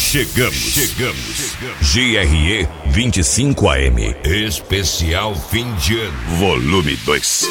Chegamos. GRE 25 AM. Especial fim de ano. Volume 2.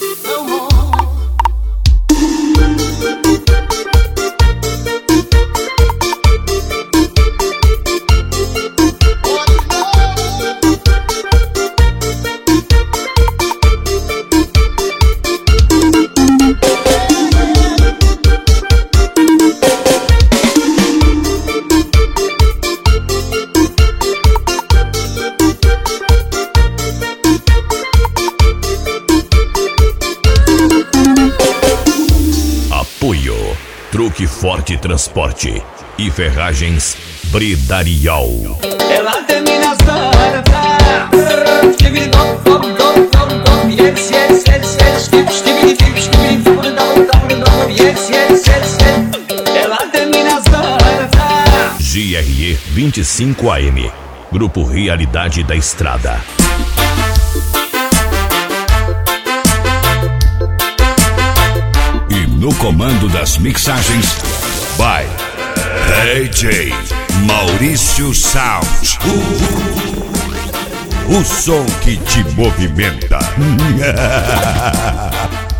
Apoio Truque Forte Transporte e Ferragens Bridarial. Ela termina GRE 25 AM. Grupo Realidade da Estrada. E no comando das mixagens, by DJ Maurício Sound. O som que te movimenta.